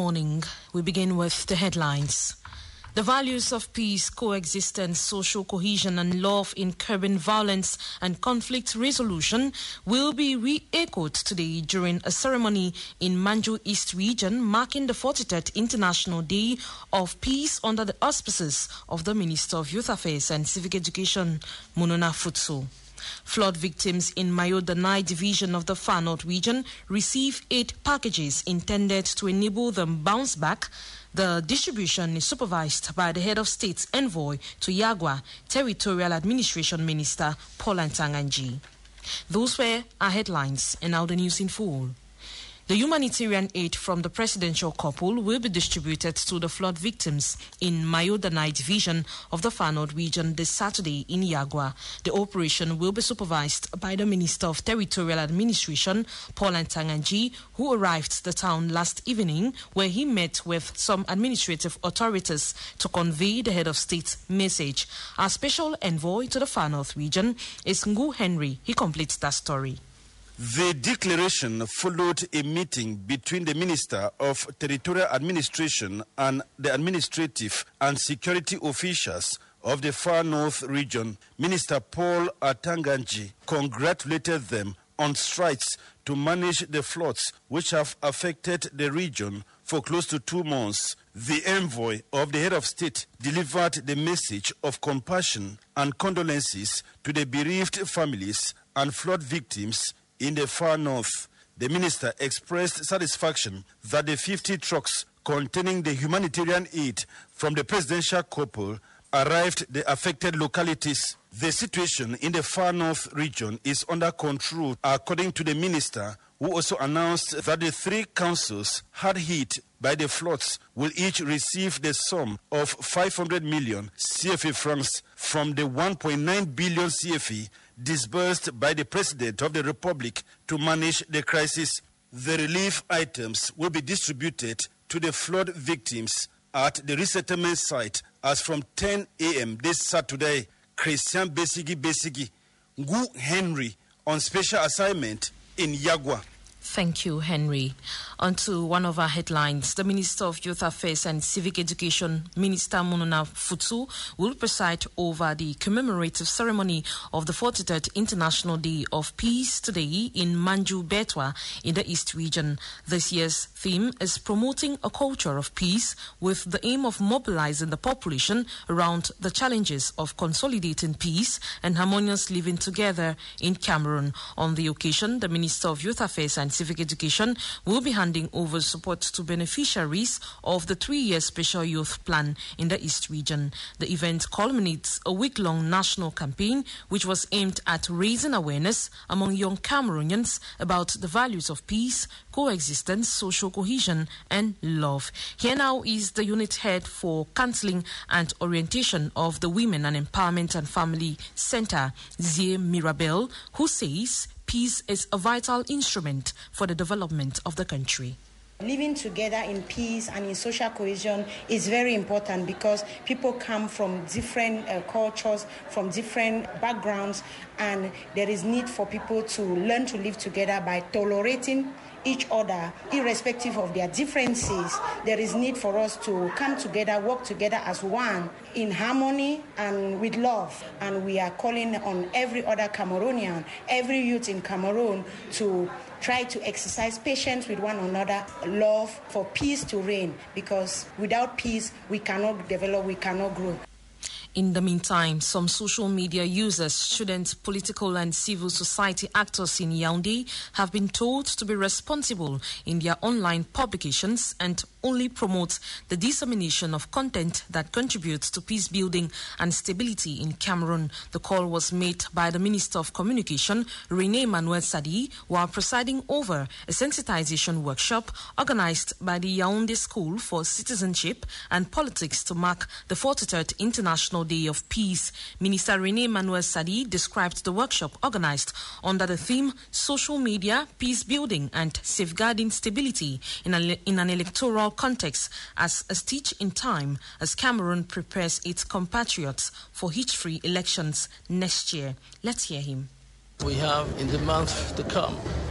morning. We begin with the headlines. The values of peace, coexistence, social cohesion and love in curbing violence and conflict resolution will be re-echoed today during a ceremony in Manju East region marking the 43rd International Day of Peace under the auspices of the Minister of Youth Affairs and Civic Education, Mununa Futsu. Flood victims in Mayo Danai division of the Far North region receive 8 packages intended to enable them bounce back. The distribution is supervised by the head of state's envoy to Yagwa, Territorial Administration Minister Paul Antanganji. Those were our headlines, and now the news in full. The humanitarian aid from the presidential couple will be distributed to the flood victims in Mayo Danai division of the Far North region this Saturday in Yagwa. The operation will be supervised by the Minister of Territorial Administration, Paul Antanganji, who arrived to the town last evening where he met with some administrative authorities to convey the head of state's message. Our special envoy to the Far North region is Ngu Henry. He completes that story. The declaration followed a meeting between the Minister of Territorial Administration and the administrative and security officials of the Far North region. Minister Paul Antanganji congratulated them on strides to manage the floods which have affected the region for close to 2 months. The envoy of the head of state delivered the message of compassion and condolences to the bereaved families and flood victims in the Far North. The minister expressed satisfaction that the 50 trucks containing the humanitarian aid from the presidential couple arrived the affected localities. The situation in the Far North region is under control, according to the minister, who also announced that the 3 councils hard hit by the floods will each receive the sum of 500 million CFA francs from the 1.9 billion CFA disbursed by the President of the Republic to manage the crisis. The relief items will be distributed to the flood victims at the resettlement site as from 10 a.m. this Saturday. Christian Besigi, Ngu Henry on special assignment in Yagwa. Thank you, Henry. On to one of our headlines. The Minister of Youth Affairs and Civic Education, Minister Mununa Futsu, will preside over the commemorative ceremony of the 43rd International Day of Peace today in Manju Betwa in the East region. This year's theme is promoting a culture of peace with the aim of mobilizing the population around the challenges of consolidating peace and harmonious living together in Cameroon. On the occasion, the Minister of Youth Affairs and Civic Education will be handing over support to beneficiaries of the 3-year Special Youth Plan in the East region. The event culminates a week-long national campaign which was aimed at raising awareness among young Cameroonians about the values of peace, coexistence, social cohesion and love. Here now is the unit head for counseling and orientation of the Women and Empowerment and Family Center, Zie Mirabel, who says peace is a vital instrument for the development of the country. Living together in peace and in social cohesion is very important because people come from different cultures, from different backgrounds, and there is need for people to learn to live together by tolerating each other, irrespective of their differences. There is need for us to come together, work together as one in harmony and with love. And we are calling on every other Cameroonian, every youth in Cameroon to try to exercise patience with one another, love for peace to reign, because without peace we cannot develop, we cannot grow. In the meantime, some social media users, students, political and civil society actors in Yaoundé have been told to be responsible in their online publications and only promote the dissemination of content that contributes to peace building and stability in Cameroon. The call was made by the Minister of Communication, René Manuel Sadi, while presiding over a sensitization workshop organized by the Yaoundé School for Citizenship and Politics to mark the 43rd International Day of Peace. Minister René Manuel Sadi described the workshop organized under the theme Social Media, Peace Building and Safeguarding Stability in an electoral context as a stitch in time as Cameroon prepares its compatriots for hitch-free elections next year. Let's hear him. We have in the month to come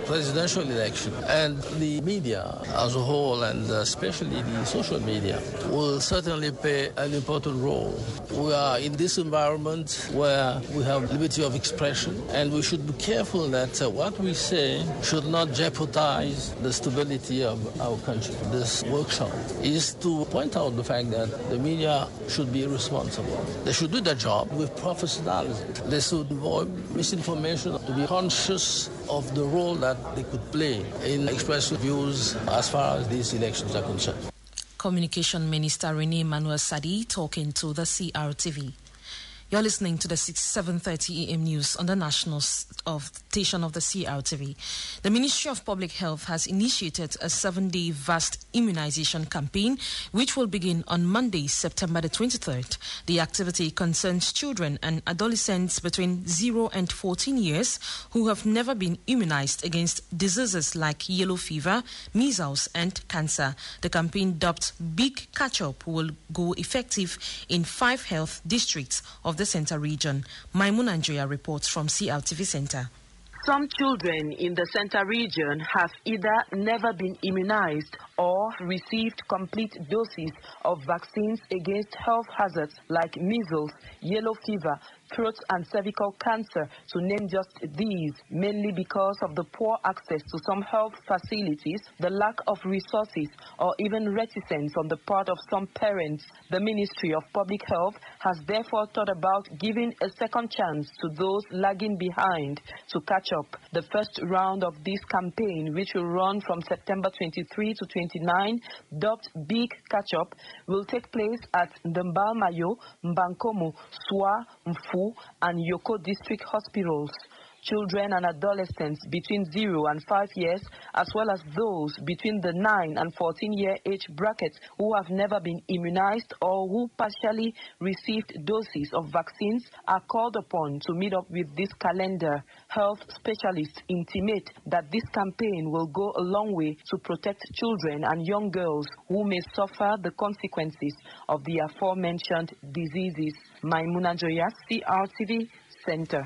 presidential election. And the media as a whole, and especially the social media, will certainly play an important role. We are in this environment where we have liberty of expression, and we should be careful that what we say should not jeopardize the stability of our country. This workshop is to point out the fact that the media should be responsible. They should do their job with professionalism. They should avoid misinformation, to be conscious of the role that they could play in expressing views as far as these elections are concerned. Communication Minister Rene Manuel Sadi talking to the CRTV. You're listening to the 7:30 a.m. news on the national station of the CRTV. The Ministry of Public Health has initiated a 7-day vast immunization campaign, which will begin on Monday, September the 23rd. The activity concerns children and adolescents between 0 and 14 years who have never been immunized against diseases like yellow fever, measles, and cancer. The campaign, dubbed Big Catch-Up, will go effective in 5 health districts of the Center region. Maimun Andrea reports from CRTV Center. Some children in the Center region have either never been immunized or received complete doses of vaccines against health hazards like measles, yellow fever, throat and cervical cancer, to name just these, mainly because of the poor access to some health facilities, the lack of resources, or even reticence on the part of some parents. The Ministry of Public Health has therefore thought about giving a second chance to those lagging behind to catch up. The first round of this campaign, which will run from September 23 to 29, dubbed Big Catch-Up, will take place at Ndembal-Mayo, Mbankomo, Swa, Mfu, and Yoko district hospitals. Children and adolescents between 0 and 5 years, as well as those between the 9 and 14-year age bracket who have never been immunized or who partially received doses of vaccines, are called upon to meet up with this calendar. Health specialists intimate that this campaign will go a long way to protect children and young girls who may suffer the consequences of the aforementioned diseases. Maimuna Joya, CRTV Center.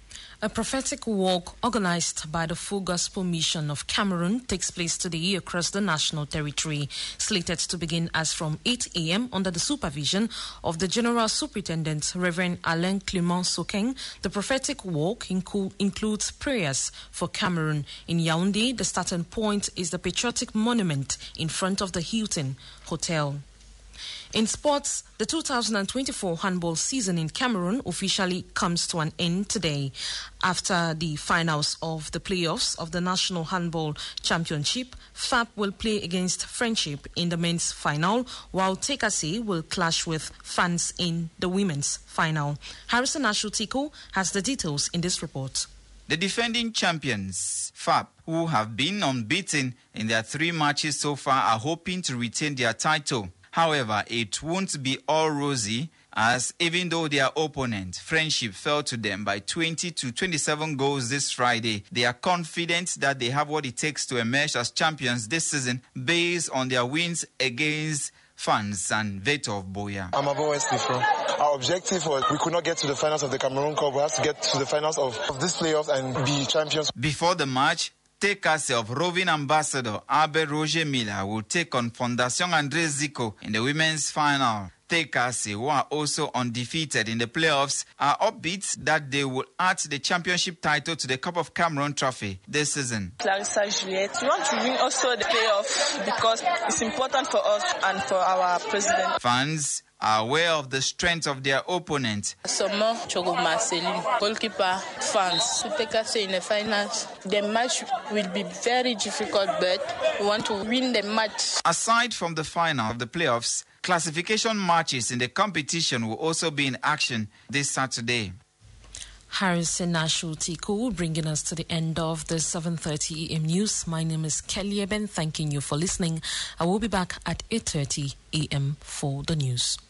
A prophetic walk organized by the Full Gospel Mission of Cameroon takes place today across the national territory, slated to begin as from 8 a.m. under the supervision of the General Superintendent, Reverend Alain Clement Sokeng. The prophetic walk includes prayers for Cameroon. In Yaoundé, the starting point is the patriotic monument in front of the Hilton Hotel. In sports, the 2024 handball season in Cameroon officially comes to an end today. After the finals of the playoffs of the National Handball Championship, FAP will play against Friendship in the men's final, while Tekase will clash with Fans in the women's final. Harrison Ashutiko has the details in this report. The defending champions, FAP, who have been unbeaten in their 3 matches so far, are hoping to retain their title. However, it won't be all rosy, as even though their opponent, Friendship, fell to them by 20 to 27 goals this Friday, they are confident that they have what it takes to emerge as champions this season based on their wins against Fans and Veto of Boya. I'm Abo Wesley from. Our objective was we could not get to the finals of the Cameroon Cup. We have to get to the finals of this playoffs and be champions. Before the match, Tekase of roving ambassador Albert Roger Miller will take on Fondation André Zico in the women's final. Tekase, who are also undefeated in the playoffs, are upbeat that they will add the championship title to the Cup of Cameroon trophy this season. Clarissa Juliette, we want to win also the playoff because it's important for us and for our president. Fans are aware of the strength of their opponent. Somo Chogo Marceline, goalkeeper, Fans, to take us in the finals. The match will be very difficult, but we want to win the match. Aside from the final of the playoffs, classification matches in the competition will also be in action this Saturday. Harrison Ashutiko bringing us to the end of the 7:30 a.m. news. My name is Kelly Eben, thanking you for listening. I will be back at 8:30 a.m. for the news.